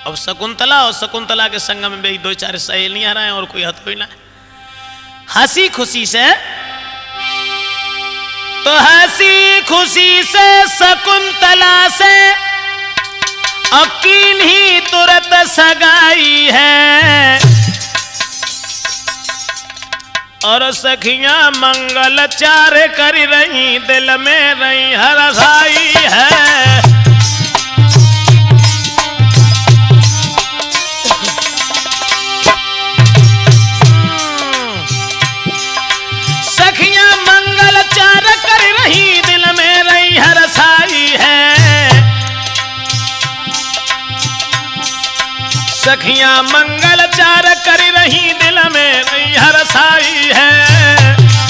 अब शकुंतला और शकुंतला के संग में भी दो चार सहेलियां रहे और कोई हथ ना, हंसी खुशी से तो हंसी खुशी से शकुंतला से अकीन ही तुरंत सगाई है और सखियां मंगल चार कर रही दिल में रही हरसाई है। सखियां मंगल चार कर रही दिल में रही हरसाई है। सखियां मंगल चार कर रही दिल में रही हरसाई है।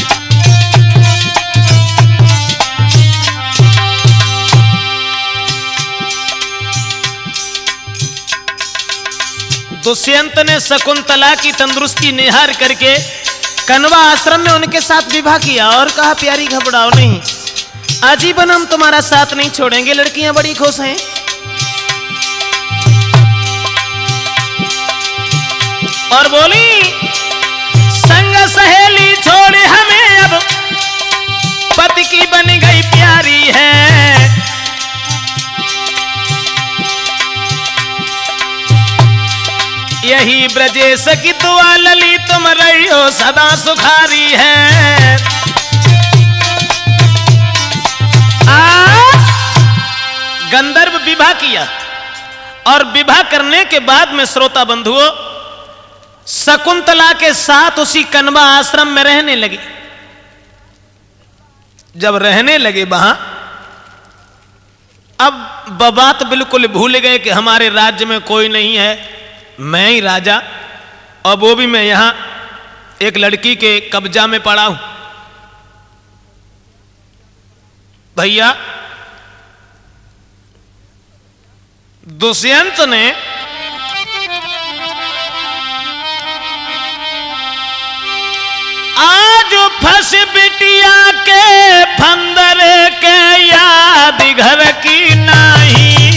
दुष्यंत ने शकुंतला की तंदुरुस्ती निहार करके कनवा आश्रम में उनके साथ विवाह किया और कहा प्यारी घबराओ नहीं, आजीवन हम तुम्हारा साथ नहीं छोड़ेंगे। लड़कियां बड़ी खुश हैं। और बोली संग सहेली छोड़े हमें अब पति की बन गई प्यारी है। यही ब्रजेश की दुआ लली तुम रही हो सदा सुखारी है। गंधर्व विवाह किया और विवाह करने के बाद में श्रोता बंधुओं शकुंतला के साथ उसी कनवा आश्रम में रहने लगे। जब रहने लगे वहां अब बात बिल्कुल भूल गए कि हमारे राज्य में कोई नहीं है, मैं ही राजा और वो भी मैं यहां एक लड़की के कब्जा में पड़ा हूं। भैया दुष्यंत ने आज फंस बिटिया के फंदर के याद घर की नहीं।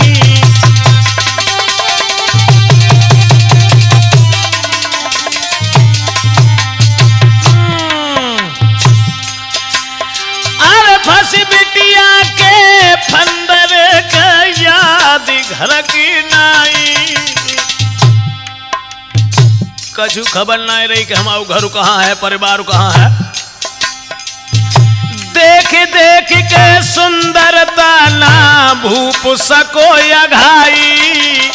अरे फंस बिटिया के फंदर के याद घर की नहीं। कछु खबर नहीं रही कि हमारा घर कहाँ है, परिवार कहाँ है। देख देख के सुंदरता ना भूप सको अघाई।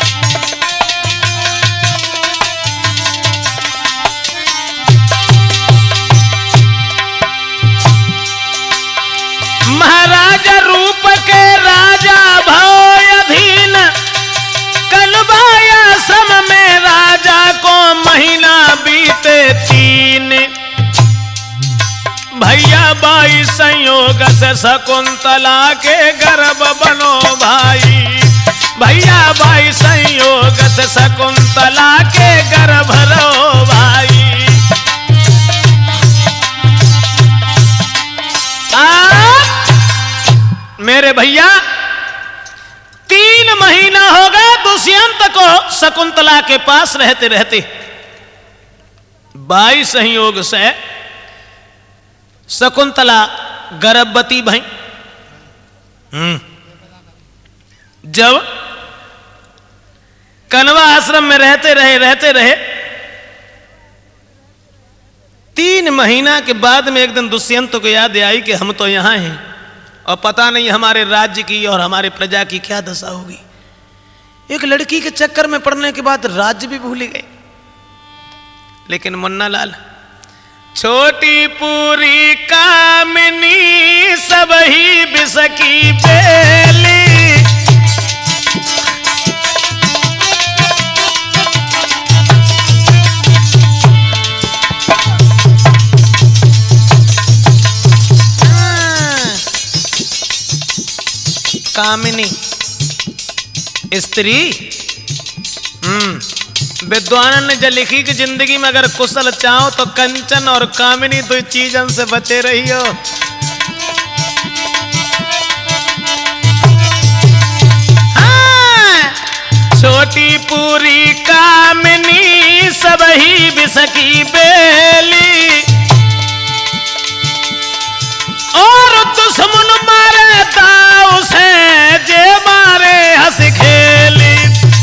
महाराजा रूप के राजा भय अधीन कलबाया सम में राजा को महीना बीते 3। भैया बाई संयोग से शकुंतला के गर्भ बनो भाई। भैया बाई संयोग से शकुंतला के गर्भ रो भाई। मेरे भैया 3 महीना हो गए दुष्यंत को शकुंतला के पास रहते रहते। 22 संयोग से शकुंतला गर्भवती भई। जब कनवा आश्रम में रहते रहे 3 महीना के बाद में एक दिन दुष्यंत को याद आई कि हम तो यहां हैं और पता नहीं हमारे राज्य की और हमारे प्रजा की क्या दशा होगी। एक लड़की के चक्कर में पड़ने के बाद राज्य भी भूल गए। लेकिन मुन्ना लाल छोटी पूरी कामिनी सब ही बिसकी बेली। कामिनी स्त्री विद्वान ने जो लिखी कि जिंदगी में अगर कुशल चाहो तो कंचन और कामिनी 2 चीजन से बचे रहियो। छोटी पूरी कामिनी सबही बिसकी बेली, और दुश्मन मारे दाव से जे मारे हंस खेली।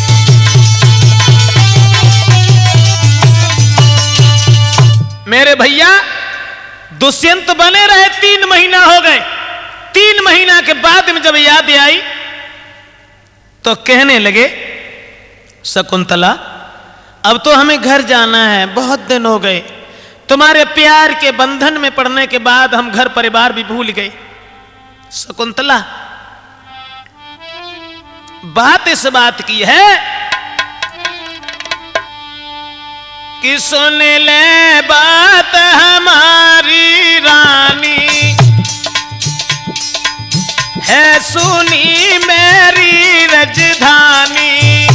मेरे भैया दुष्यंत बने रहे, 3 महीना हो गए। 3 महीना के बाद में जब याद आई तो कहने लगे, शकुंतला अब तो हमें घर जाना है, बहुत दिन हो गए। तुम्हारे प्यार के बंधन में पड़ने के बाद हम घर परिवार भी भूल गए। शकुंतला बात इस बात की है कि सुन ले बात हमारी रानी, है सुनी मेरी राजधानी।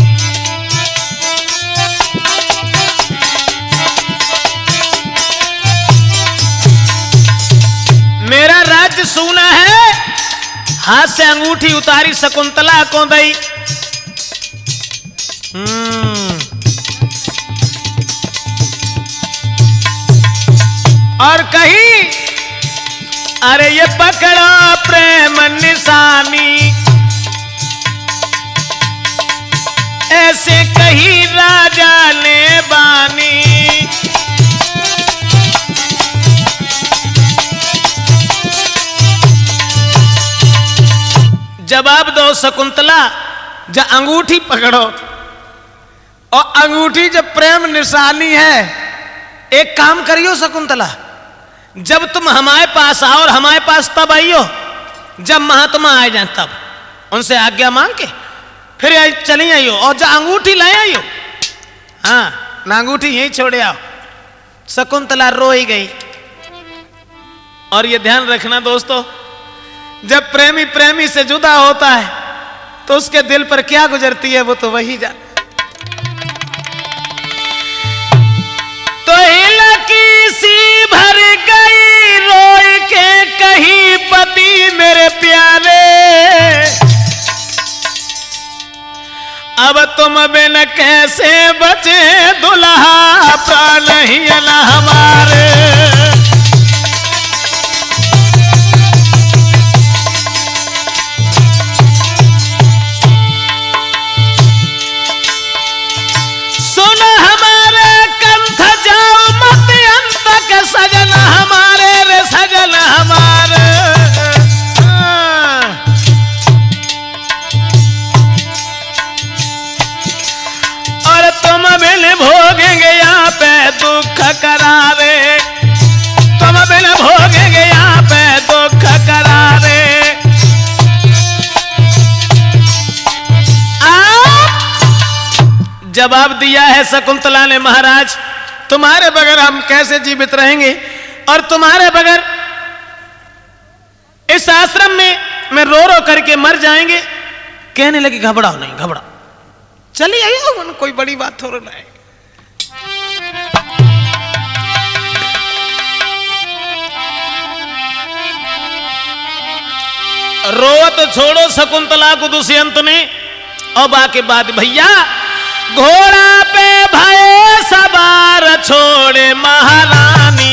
मेरा राज्य सूना है। हाथ से अंगूठी उतारी, शकुंतला को दई। और कही, अरे ये पकड़ो प्रेम निशानी, ऐसे कही राजा ने बानी। जवाब दो शकुंतला, जब अंगूठी पकड़ो, और अंगूठी जब प्रेम निशानी है, एक काम करियो शकुंतला, जब तुम हमारे पास आओ, और हमारे पास तब आइयो जब महात्मा आ जाए, तब उनसे आज्ञा मांग के फिर चली आइयो, और जब अंगूठी लाए आइयो। हाँ, ना अंगूठी यहीं छोड़े आओ। शकुंतला रोई गई। और ये ध्यान रखना दोस्तों, जब प्रेमी प्रेमी से जुदा होता है तो उसके दिल पर क्या गुजरती है वो तो वही जाने। तो हिलकी सी भर गई रोई के कही पति मेरे प्यारे, अब तुम बिन कैसे बचे दुल्हा प्राण ही न हमारे। सजन हमारे रे सजन हमारे, और तुम बिन भोगेंगे यहाँ पे दुख करारे, तुम बिन भोगेंगे यहाँ पे दुख करारे। जवाब दिया है शकुंतला ने, महाराज तुम्हारे बगैर हम कैसे जीवित रहेंगे, और तुम्हारे बगैर इस आश्रम में रो रो करके मर जाएंगे। कहने लगी, घबराओ नहीं, घबराओ, चली आइए, कोई बड़ी बात थोड़ा ना है। रोवत छोड़ो शकुंतला को दुष्यंत ने, और बाकी बात भैया, घोड़ा पे भय सवार छोड़े महारानी,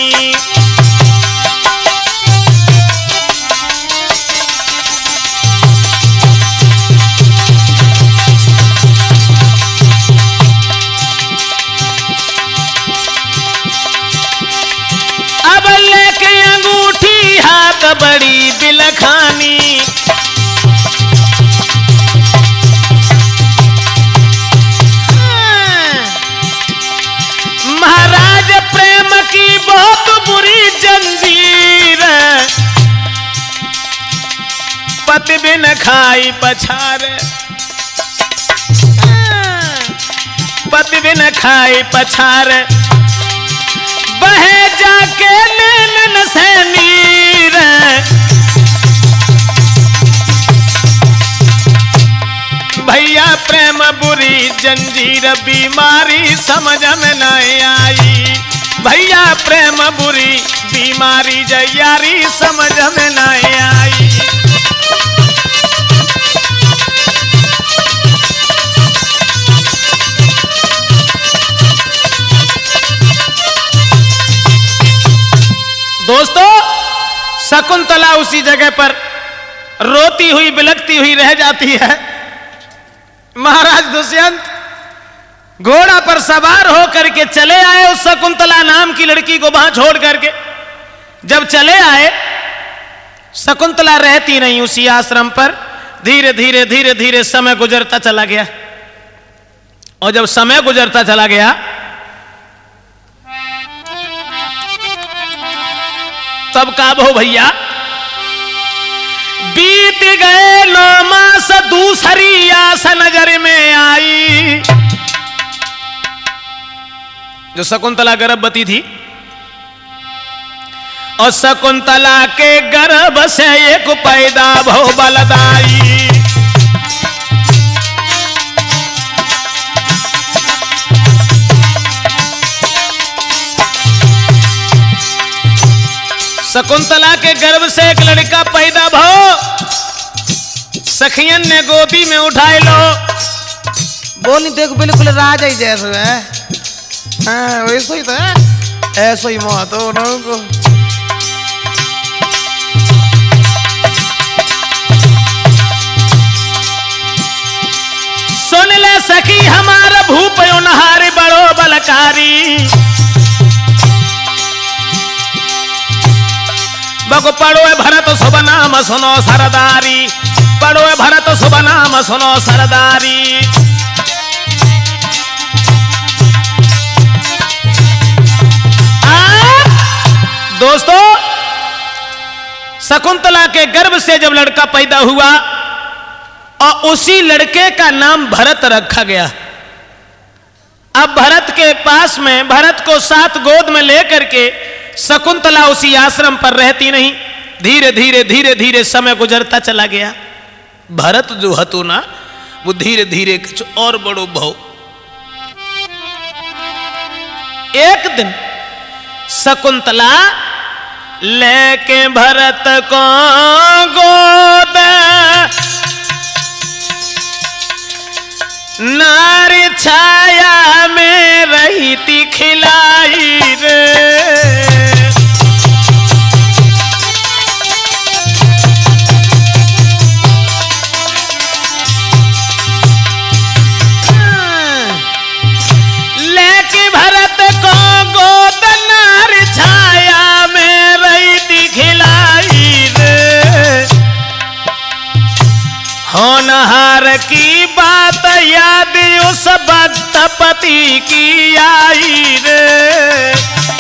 अब लेके अंगूठी हाथ बड़ी बिलखानी, महाराज प्रेम की बहुत बुरी जंजीर, पति बिन खाई पछार, पति बिन खाई पछार, बहे जाके नैनन से नीर, भैया प्रेम बुरी जंजीर बीमारी समझ में न आई, भैया प्रेम बुरी बीमारी जयारी समझ में न आई। दोस्तों, शकुंतला उसी जगह पर रोती हुई बिलखती हुई रह जाती है। महाराज दुष्यंत घोड़ा पर सवार होकर के चले आए उस शकुंतला नाम की लड़की को वहां छोड़ करके। जब चले आए, शकुंतला रहती नहीं उसी आश्रम पर। धीरे धीरे धीरे धीरे समय गुजरता चला गया, और जब समय गुजरता चला गया तब काबो भैया बीत गए 9 मास, दूसरी आस नजर में आई। जो शकुंतला गर्भवती थी, और शकुंतला के गर्भ से एक पैदा भव बलदाई। शकुंतला के गर्भ से एक लड़का पैदा भो। सखियन ने गोदी में उठाए लो। बोली देख बिल्कुल राजा ही जैसे है। हाँ, वैसे ही तो है, ऐसा ही मौत हो ना को। सुन ले सखी हमारा भूप नहारे बड़ो बलकारी। बको पढ़ो भरत शुभ नाम सुनो सरदारी। पढ़ो भरत शुभ नाम सुनो सरदारी। दोस्तों, शकुंतला के गर्भ से जब लड़का पैदा हुआ और उसी लड़के का नाम भरत रखा गया। अब भरत के पास में, भरत को साथ गोद में लेकर के शकुंतला उसी आश्रम पर रहती नहीं। धीरे धीरे धीरे धीरे समय गुजरता चला गया। भरत जो हतो ना, वो धीरे धीरे कुछ और बड़ो भव। एक दिन शकुंतला लेके भरत को गोद नारी छाया में रही थी खिलाई रे। लेके भरत को गोद नारी छाया में रही थी खिलाई रे। होनहार की बात याद उस भक्त पति की आई रे।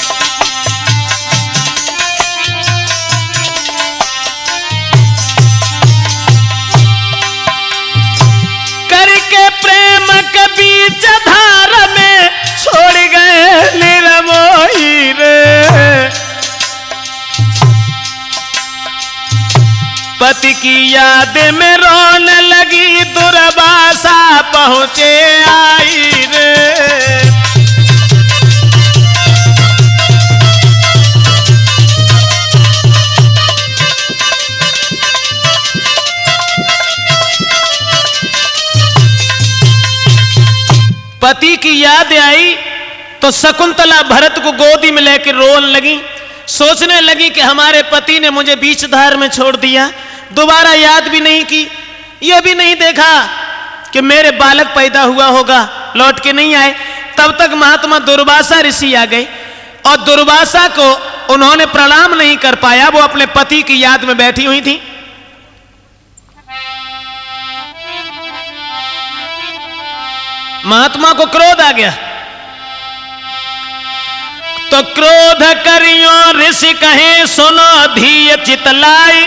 करके प्रेम के बीच धार में छोड़ गए निर्मोही रे। पति की याद में रोने लगी दुर्वासा पहुंचे आई रे। पति की याद आई तो शकुंतला भरत को गोदी में लेकर रोने लगी। सोचने लगी कि हमारे पति ने मुझे बीच धार में छोड़ दिया, दोबारा याद भी नहीं की, यह भी नहीं देखा कि मेरे बालक पैदा हुआ होगा, लौट के नहीं आए। तब तक महात्मा दुर्वासा ऋषि आ गए, और दुर्वासा को उन्होंने प्रणाम नहीं कर पाया। वो अपने पति की याद में बैठी हुई थी। महात्मा को क्रोध आ गया, तो क्रोध करियो ऋषि कहे सुनो धीय चितलाई।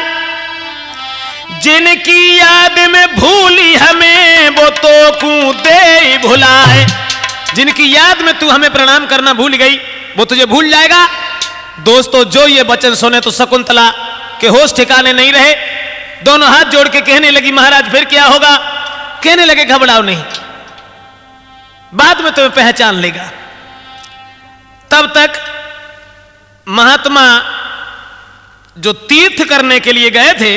जिनकी याद में भूली हमें वो तो कू दे भुलाए। जिनकी याद में तू हमें प्रणाम करना भूल गई, वो तुझे भूल जाएगा। दोस्तों, जो ये वचन सुने तो शकुंतला के होश ठिकाने नहीं रहे। दोनों हाथ जोड़ के कहने लगी, महाराज फिर क्या होगा? कहने लगे, घबराओ नहीं, बाद में तुम्हें पहचान लेगा। तब तक महात्मा जो तीर्थ करने के लिए गए थे,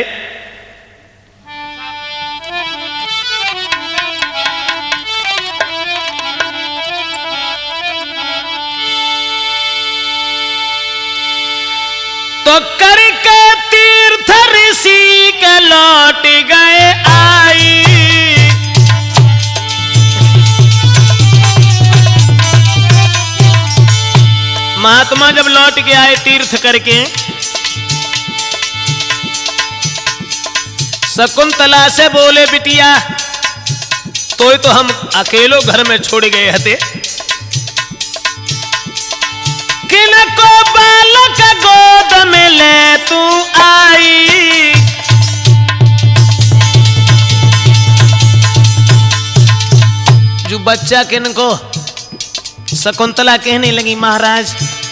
महात्मा जब लौट के आए तीर्थ करके, शकुंतला से बोले बिटिया तो हम अकेलो घर में छोड़ गए हते, किनको बालक गोद में ले तू आई, जो बच्चा किनको, शकुंतला कहने लगी महाराज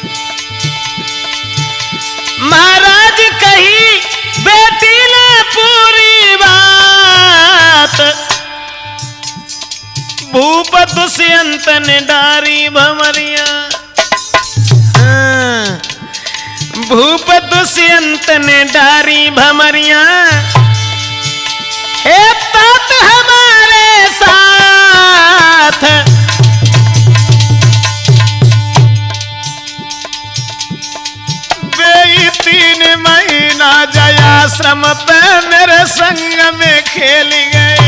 महाराज कही बेटी ने पूरी बात, भूप दुष्यंत ने डारी भंवरिया, भूप दुष्यंत ने डारी भंवरिया, हे तात हमारे साथ, वे 3 महीना जयाश्रम पे मेरे संग में खेल गए,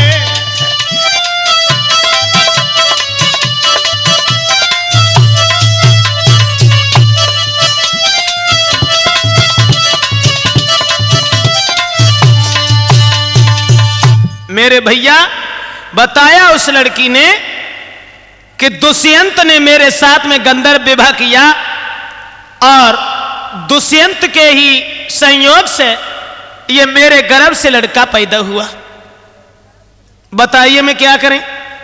मेरे भैया बताया उस लड़की ने कि दुष्यंत ने मेरे साथ में गंधर्व विवाह किया और दुष्यंत के ही संयोग से ये मेरे गर्भ से लड़का पैदा हुआ, बताइए मैं क्या करें।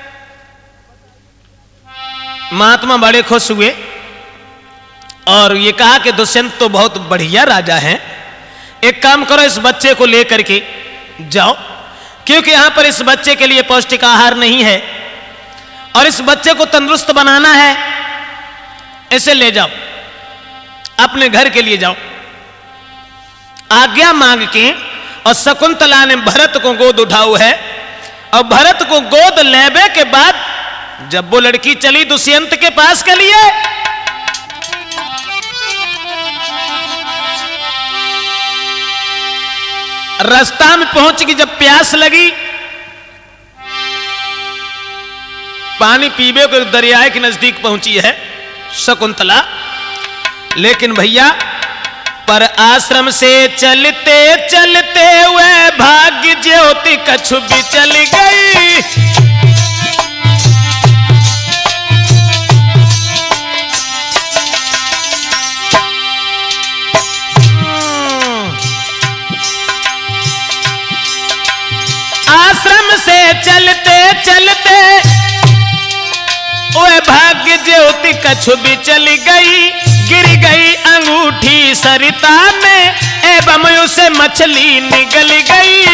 महात्मा बड़े खुश हुए और ये कहा कि दुष्यंत तो बहुत बढ़िया राजा हैं, एक काम करो इस बच्चे को लेकर के जाओ, क्योंकि यहां पर इस बच्चे के लिए पौष्टिक आहार नहीं है और इस बच्चे को तंदुरुस्त बनाना है, इसे ले जाओ अपने घर के लिए जाओ। आज्ञा मांग के और शकुंतला ने भरत को गोद उठाऊ है और भरत को गोद लेने के बाद जब वो लड़की चली दुष्यंत के पास के लिए, रास्ता में पहुंच गई, जब प्यास लगी पानी पीबे को दरिया के नजदीक पहुंची है शकुंतला, लेकिन भैया पर आश्रम से चलते चलते हुए भाग्य ज्योति कछु भी चली गई, आश्रम से चलते चलते ओए भाग्य ज्योति कछु भी चली गई, गिर गई अंगूठी सरिता में एवं उसे मछली निगल गई,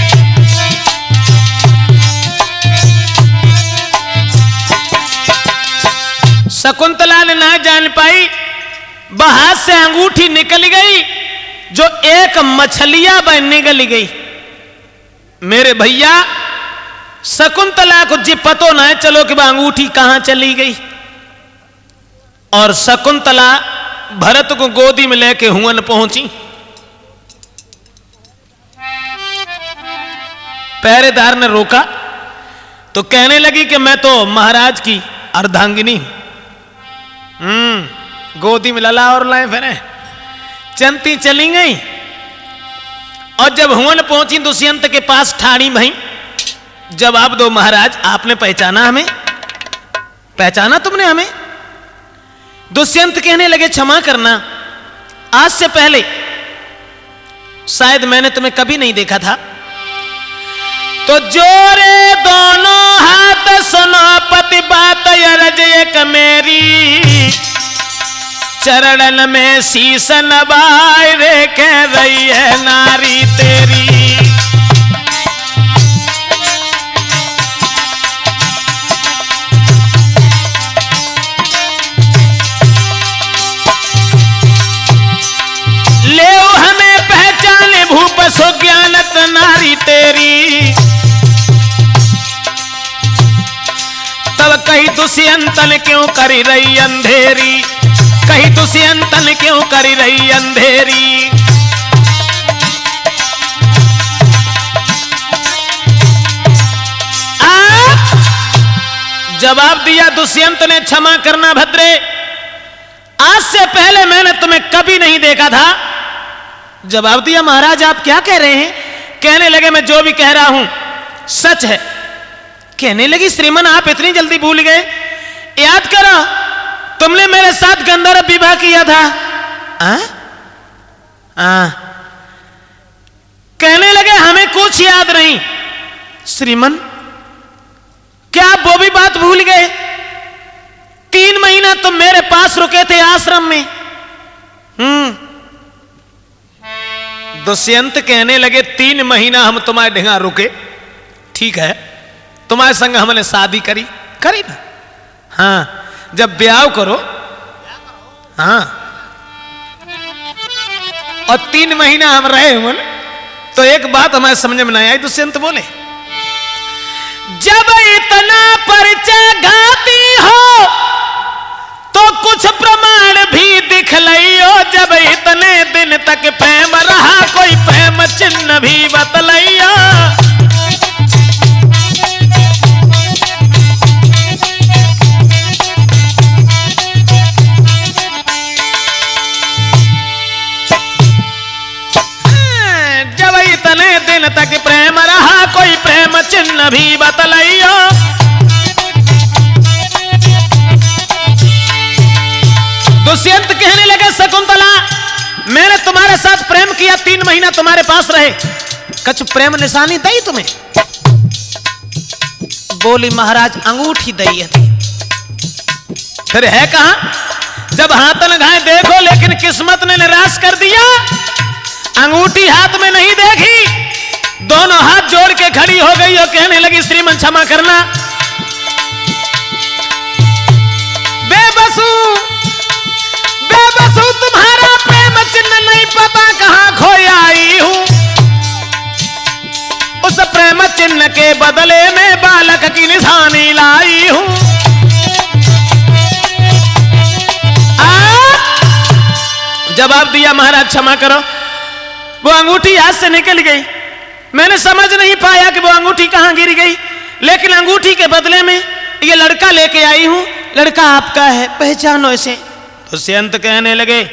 शकुंतला ने ना जान पाई बाहर से अंगूठी निकल गई जो एक मछलियां बन निगल गई। मेरे भैया शकुंतला को जी पतो ना है चलो कि अंगूठी कहां चली गई, और शकुंतला भरत को गोदी में लेके हुवन पहुंची। पहरेदार ने रोका तो कहने लगी कि मैं तो महाराज की अर्धांगिनी हूं, गोदी में लला और लाए फिर चलती चली गई, और जब हुवन पहुंची दुष्यंत के पास ठाड़ी भई, जवाब दो महाराज आपने पहचाना हमें, पहचाना तुमने हमें? दुष्यंत कहने लगे क्षमा करना, आज से पहले शायद मैंने तुम्हें कभी नहीं देखा था। तो जोरे दोनों हाथ सुनो पति बात अरज एक मेरी, चरणन में शीश नवाए रे कह रही है नारी तेरी, ले हमें पहचाने भूप सो ज्ञानत नारी तेरी, तब कही दुष्यंतन क्यों करी रही अंधेरी, कही दुष्यंतन क्यों करी रही अंधेरी। जवाब दिया दुष्यंत ने क्षमा करना भद्रे, आज से पहले मैंने तुम्हें कभी नहीं देखा था। जवाब दिया, महाराज आप क्या कह रहे हैं? कहने लगे, मैं जो भी कह रहा हूं सच है। कहने लगी, श्रीमन आप इतनी जल्दी भूल गए? याद करो, तुमने मेरे साथ गंधर्व विवाह किया था। कहने लगे, हमें कुछ याद नहीं। श्रीमन क्या आप वो भी बात भूल गए? 3 महीना तुम मेरे पास रुके थे आश्रम में। दुष्यंत कहने लगे, 3 महीना हम तुम्हारे ढिंगा रुके, ठीक है, तुम्हारे संग हमने शादी करी ना। हाँ, जब ब्याह करो, हाँ, और 3 महीना हम रहे हुए, तो एक बात हमारे समझ में नहीं आई। दुष्यंत बोले, जब इतना परिचय घाती हो तो कुछ प्रमाण भी दिखलाइयो। जब इतने दिन तक प्रेम रहा, कोई प्रेम चिन्ह भी बतलाइयो। जब इतने दिन तक प्रेम रहा, कोई प्रेम चिन्ह भी बतलाइयो। दुष्यंत कहने लगे, शकुंतला मैंने तुम्हारे साथ प्रेम किया, 3 महीना तुम्हारे पास रहे, कुछ प्रेम निशानी दी तुम्हें? बोली, महाराज अंगूठी दी है। फिर है कहां? जब हाथन घाय देखो, लेकिन किस्मत ने निराश कर दिया। अंगूठी हाथ में नहीं देखी, दोनों हाथ जोड़ के खड़ी हो गई और कहने लगी, श्रीमन क्षमा करना, बेबसू तुम्हारा प्रेम चिन्ह नहीं पता कहां खोई आई हूं। उस प्रेम चिन्ह के बदले में बालक की निशानी लाई हूं। जवाब दिया, महाराज क्षमा करो, वो अंगूठी हाथ से निकल गई, मैंने समझ नहीं पाया कि वो अंगूठी कहां गिर गई, लेकिन अंगूठी के बदले में ये लड़का लेके आई हूं, लड़का आपका है, पहचानो इसे। दुष्यंत कहने लगे,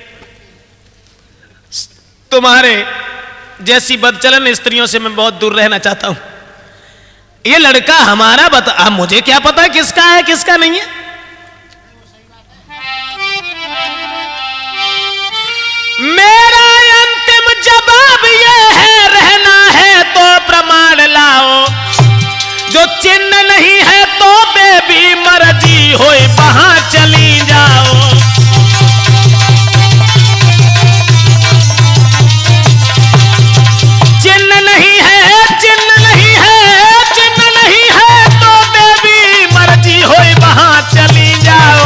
तुम्हारे जैसी बदचलन स्त्रियों से मैं बहुत दूर रहना चाहता हूं। ये लड़का हमारा बता, मुझे क्या पता किसका है किसका नहीं है। मेरा अंतिम जवाब ये है, रहना है तो प्रमाण लाओ, जो चिन्ह नहीं है तो बेबी मर्जी होए वहां चली जाओ। चिन्ह नहीं है, चिन्ह नहीं है, चिन्ह नहीं है तो बेबी मर्जी होए वहां चली जाओ।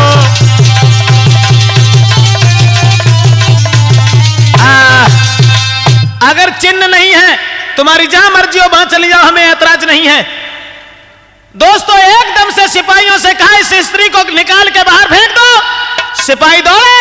अगर चिन्ह नहीं है, तुम्हारी जहां मर्जी हो वहां चली जाओ, हमें ऐतराज नहीं है। दोस्तों एकदम से सिपाहियों से कहा, इस स्त्री को निकाल के बाहर फेंक दो। सिपाही दौड़े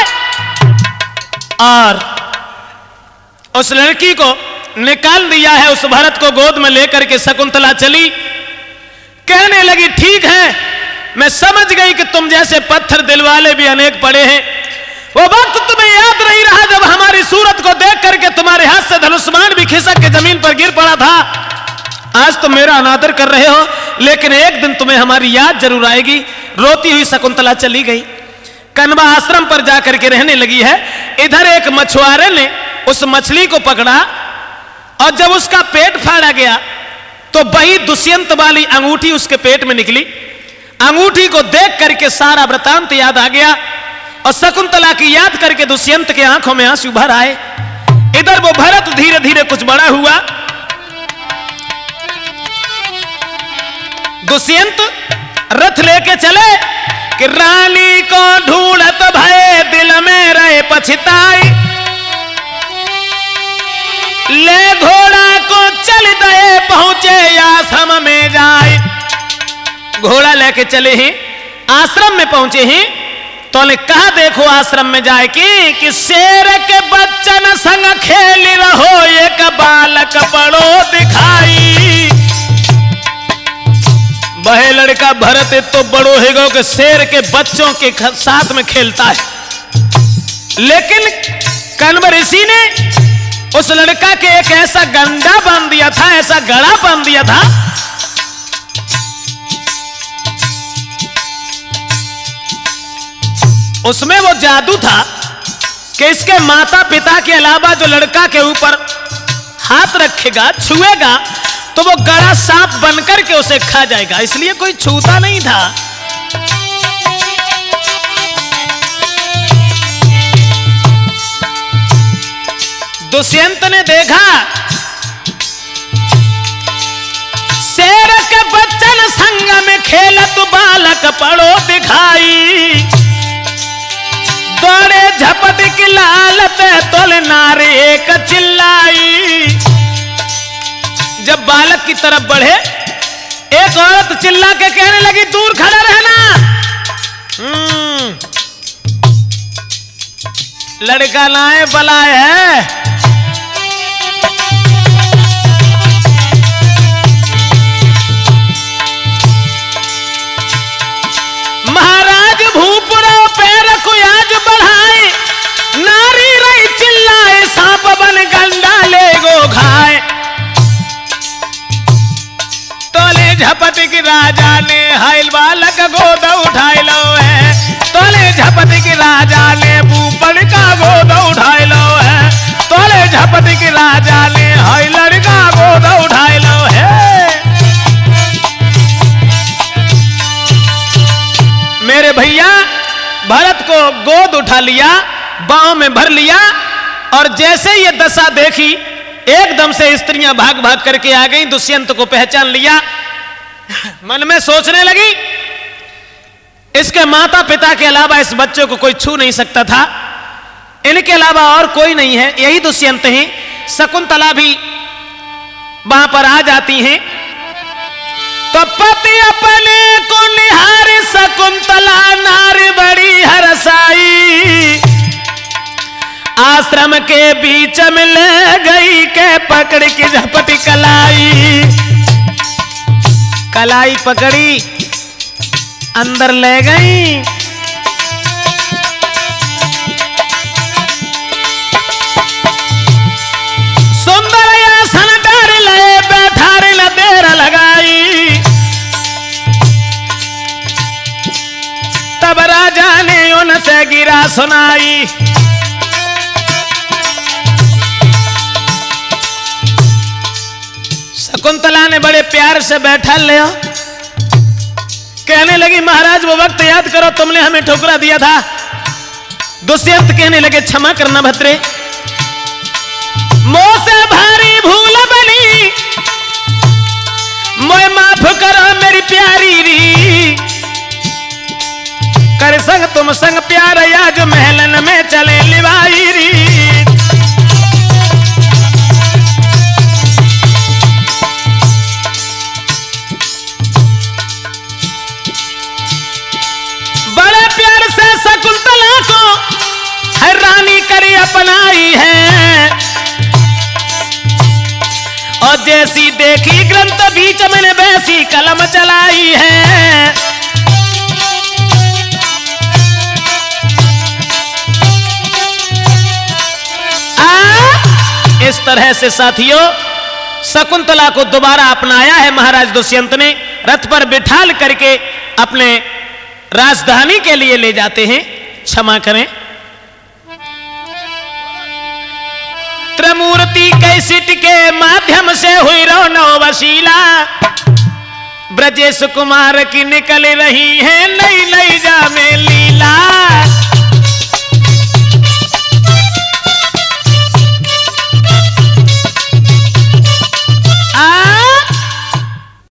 और उस लड़की को निकाल दिया है। उस भरत को गोद में लेकर के शकुंतला चली, कहने लगी, ठीक है, मैं समझ गई कि तुम जैसे पत्थर दिल वाले भी अनेक पड़े हैं। वो वक्त तुम्हें याद नहीं रहा जब हमारी सूरत को देख करके तुम्हारे हाथ से धनुष्मान भी खिसक के जमीन पर गिर पड़ा था। आज तुम मेरा अनादर कर रहे हो, लेकिन एक दिन तुम्हें हमारी याद जरूर आएगी। रोती हुई शकुंतला चली गई, कनवा आश्रम पर जाकर के रहने लगी है। इधर एक मछुआरे ने उस मछली को पकड़ा और जब उसका पेट फाड़ा गया तो वही दुष्यंत वाली अंगूठी उसके पेट में निकली। अंगूठी को देख करके सारा वृतांत याद आ गया और शकुंतला की याद करके दुष्यंत के आंखों में आंसू भर आए। इधर वो भरत धीरे धीरे कुछ बड़ा हुआ। दुष्यंत रथ लेके चले कि रानी को ढूंढत भय दिल में रहे पछताई, ले घोड़ा को चल दे पहुंचे आश्रम में जाए। घोड़ा लेके चले हैं, आश्रम में पहुंचे हैं तो ने कहा, देखो आश्रम में जाए कि शेर के बच्चन संग खेल रहो, एक बालक बड़ो दिखाई। वह लड़का भरत तो बड़ो है गो के शेर के बच्चों के साथ में खेलता है। लेकिन कण्व ऋषि ने उस लड़का के एक ऐसा गंडा बांध दिया था, ऐसा गड़ा बांध दिया था, उसमें वो जादू था कि इसके माता पिता के अलावा जो लड़का के ऊपर हाथ रखेगा, छुएगा, तो वो गड़ा सांप बनकर के उसे खा जाएगा, इसलिए कोई छूता नहीं था। दुष्यंत ने देखा शेर के बच्चन संग में खेलत बालक पड़ो दिखाई, दौड़े झपट की लालत तोल नारे एक चिल्लाई। जब बालक की तरफ बढ़े, एक औरत चिल्ला के कहने लगी, दूर खड़ा रहना, लड़का लाए बलाए है। महाराज भूपुरो पैर को आज बढ़ाए, नारी रही चिल्लाए, सांप बन गंडा ले गो खाए। तोले झपट की राजा ने हाइल बालक गोद उठाए लो है, तोले झपट की राजा ने भूपड़ का गोद उठाए लो है, तोले झपट की राजा ने हाइल लड़का गोद उठाए लो है। मेरे भैया भरत को गोद उठा लिया, बाहों में भर लिया, और जैसे ये दशा देखी, एकदम से स्त्रियां भाग भाग करके आ गईं। दुष्यंत को पहचान लिया, मन में सोचने लगी, इसके माता पिता के अलावा इस बच्चे को कोई छू नहीं सकता था, इनके अलावा और कोई नहीं है, यही दुष्यंत हैं। शकुंतला भी वहां पर आ जाती हैं। तो पति अपने को निहार शकुंतला नारी बड़ी हरसाई, आश्रम के बीच में ले गई के पकड़ की झपटी कलाई, कलाई पकड़ी अंदर ले गई। सुंदर आसन डार ले बैठार न देर लगाई, तब राजा ने उनसे गिरा सुनाई। शकुंतला ने बड़े प्यार से बैठा लिया, कहने लगी, महाराज वो वक्त याद करो, तुमने हमें ठुकरा दिया था। दुष्यंत कहने लगे, क्षमा करना भद्रे, मोह से भारी भूल बनी, मोह माफ करो मेरी प्यारी री, कर संग तुम संग प्यार आज महलन में चले लिवाई री। बड़े प्यार से शकुंतला को है रानी करी अपनाई है, और जैसी देखी ग्रंथ बीच मैंने वैसी कलम चलाई है। इस तरह से साथियों शकुंतला को दोबारा अपनाया है महाराज दुष्यंत ने, रथ पर बिठाल करके अपने राजधानी के लिए ले जाते हैं। क्षमा करें, त्रिमूर्ति कैसेट के माध्यम से हुई रौनो वशीला, ब्रजेश कुमार की निकल रही है नई नई